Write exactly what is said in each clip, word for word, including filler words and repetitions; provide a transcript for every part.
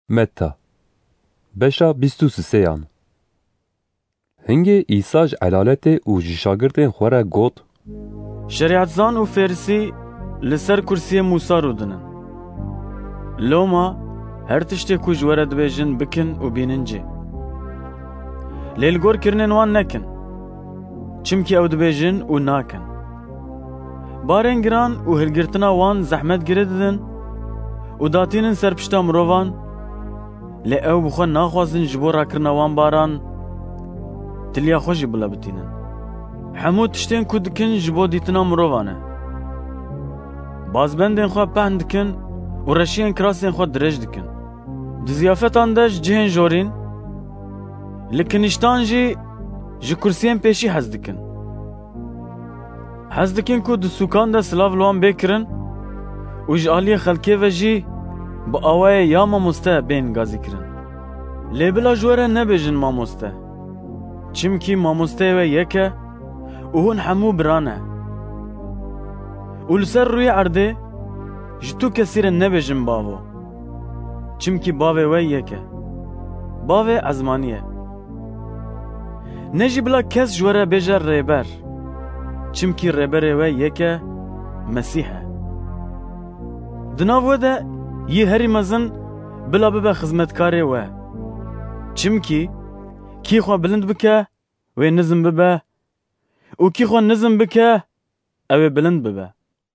متى بشا بیست و سیان هنگی ایساج علالت و جشاگرتین خورا گوت شریعت زان و فرسی لسر کرسی موسا رو دنن لوما هر تشتی کو جوره دبیجن بکن و بیننجی لیل گور کرنن وان نکن چمکی او دبیجن و ناکن بارن گران و هلگرتنا وان زحمت گرددن و داتینن سرپشتا مروان لی او بخوا ناخوازن جبورا کرنا وان باران تلیا خوشی بلا بتینن همو تشتین کو دکن جبو دیتنا مروانه بازبندین خواه پهن دکن و رشین کراسین خواه درج دکن دزیافتان داش جهن جورین لکنشتان جی جی کرسین پیشی حز دکن حز دکن کو دسوکان دا سلاف لوان بکرن و جالی خلکه و جی با آوائه یا ماموسته بین گازی کرن لیبلا جوره نبیجن ماموسته چمکی ماموسته و یکه و هون همو برانه و لسر روی عرده جتو کسیر نبیجن باو چمکی باوه و یکه باوه ازمانیه نجی بلا کس جوره بیجر ریبر چمکی ریبره و یکه مسیحه دناو ده یه هری مزن بلا ببه خزمتکاره و چمکی کی خواه بلند بکه و نظم ببه و کی خواه نظم بکه او بلند ببه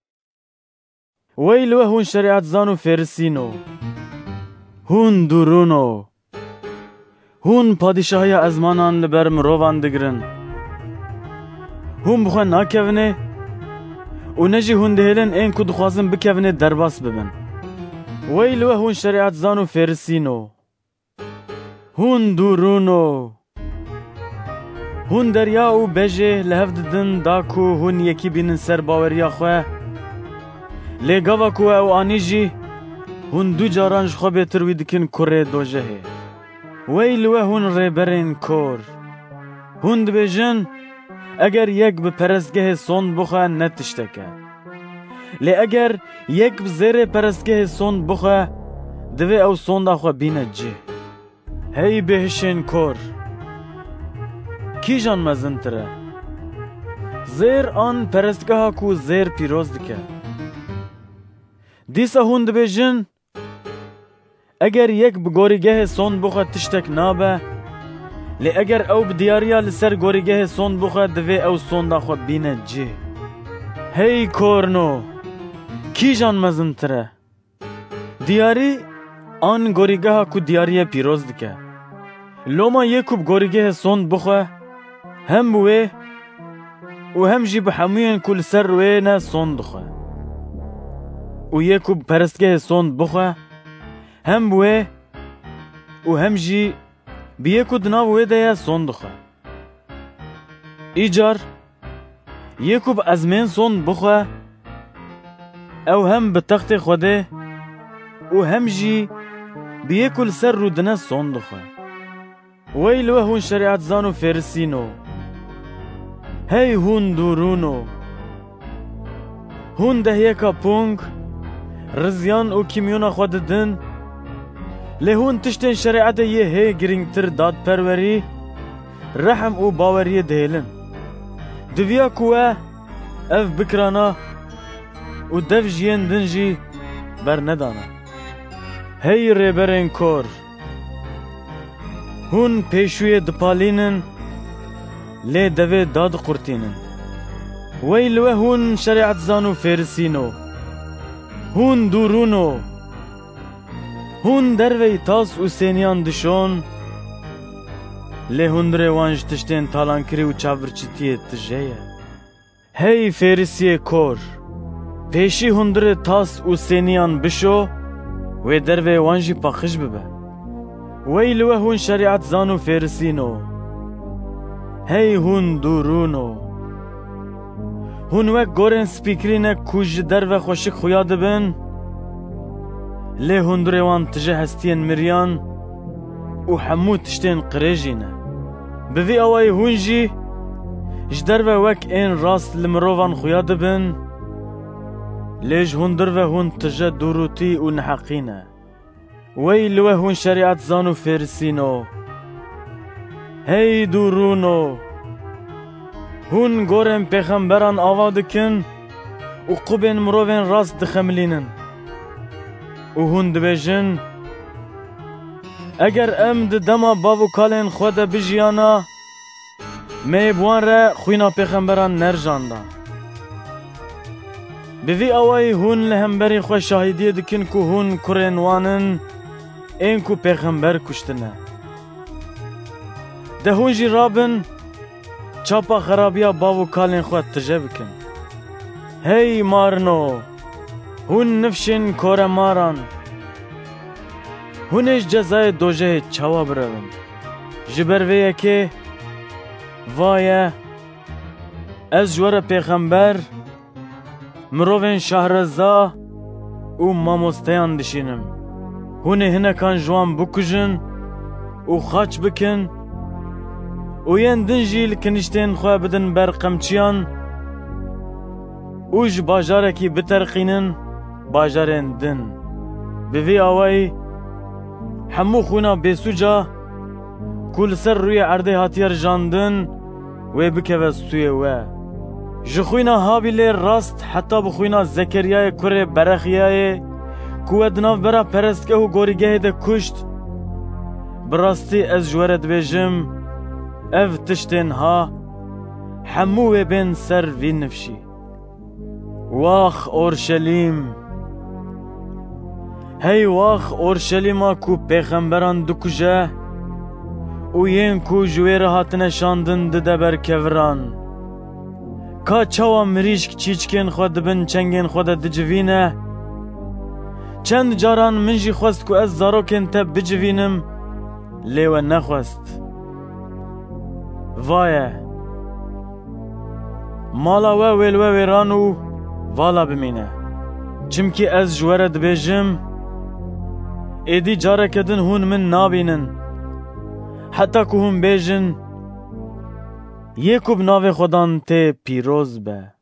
ویلوه هون شریعت زانو فرسینو هون دورونو هون پادشاهی ازمانان لبر مروان دگرن هون بخواه ناکونه و نجی هون دهیلن این کد خوازن بکونه درباس ببن ویلوه هون شریعت زانو فرسینو هون دورونو هون دریا و بجه لحف ددن داکو هون یکی بینن سر باوریا خواه لگاوا کو او آنی جی هون دو جارانج خواه بیتر ویدکن کره دو جهه ویلوه هون ریبرین کور هون دبیجن اگر یک به پرستگه سون بخواه نتشتکه لی اگر یک بزیر پرستگه سون بخواه دوی او سون دا خواه بینه جه هی بهشین کور کی جان مزن تره زیر آن پرستگاه کو زیر پیروز دکه دیسا هون دبیجن اگر یک بگوریگه سون بخواه تشتک نابه لی اگر او بدیاریا لسر گوریگه سون بخواه دوی او سون دا خواه بینه جه هی کورنو کی جان مزن تره دیاری آن گوریگه کو دیاری پیروز دکه لوما یکوب گوریگه سون بخواه هم بوه و هم جی بحموین کل سر روی نه سون دخواه و یکوب پرستگه سون بخواه هم بوه و هم جی بیکو دناوه ده سون دخواه ایجار یکوب ازمین سون بخواه او هم به تخت خوده و هم جی بیکل سر رو دنه سون دخواه ویلوه هون شریعت زانو فرسینو هی هون دورونو هون ده یکا پونگ رزیان و کمیونا خود دن لی هون تشتین شریعت یه هی گرینگتر داد پروری رحم و باوری دهیلن دویا کوه اف بکرانا و دف جین دنجی بر ندانا هی ریبرین کور هون پیشوی دپالینن لی دوی داد قرتینن ویلوه هون شریعت زانو فرسینو هون دورونو هون دروی تاس و سینیان دشون لی هون روانج تشتین تالان کری و چاورچتیه تجهیه هی فرسیه کور پیشی هندر تاس و سینیان بشو و دروی وانجی پاخش ببه ویلوه هون شریعت زانو فرسینو هی هون دورونو هون وک گورن سپیکرینه کوج دروی خوشک خویا دبن لی هندر وان تجه هستین مریان و حمو تشتین قریجینه بوی اوای هونجی جدر و وک این راست لمروان خویا دبن لیج هندر و هون تجه دوروتی و نحقینه وی لوه هون شریعت زانو فرسینو هی دورونو هون گورن پیغمبران آوا دکن و قبن مروین راست دخملینن و هون دبیجن اگر ام د دما باو کالن خود بجیانا میبوان را خوینا پیغمبران نرجاندا بوی اوای هون لهمبری خو شاهدی دکن که هون کرن وانن این کو پیغمبر کشتنه ده هون جی رابن چاپا خرابیا باو کالن خود تجه بکن هی مارنو هون نفشن کور ماران هونش جزای دوجه چاوا برون جبر ویه که وایه از جور پیغمبر مروین شهرزا و ماموستیان دشینم هونه هنه کان جوان بکجن و خاچ بکن و ین دنجی لکنشتین خواه بدن بر قمچیان اوج باجارکی بترقینن باجارین دن بوی آوائی همو خونا بیسوجا کل سر روی عرده هاتیر جاندن و بکوه سوی و جخوینا هابیل راست حتی بخوینا زکریای کره برخیای کوه دناف برا پرستگه و گوریگه ده کشت براستی از جورت بیجم اف تشتین ها همو بین سر وی نفشی واخ اورشلیم هی واخ اورشلیما کو پیغمبران دکجه و ین کو جویر هاتنه شاندن ده دبر کوران کا چاوا مریشک چیچکن خود بن چنگن خود دجوینه چند جاران منجی خواست کو از زاروکن تب بجوینم لیو نخواست وایه مالا و ویلو ویرانو والا بمینه چمکی از جوره دبیجم ایدی جاره کدن هون من نابینن حتی که هون بیجن یکو بناو خودان ته پیروز به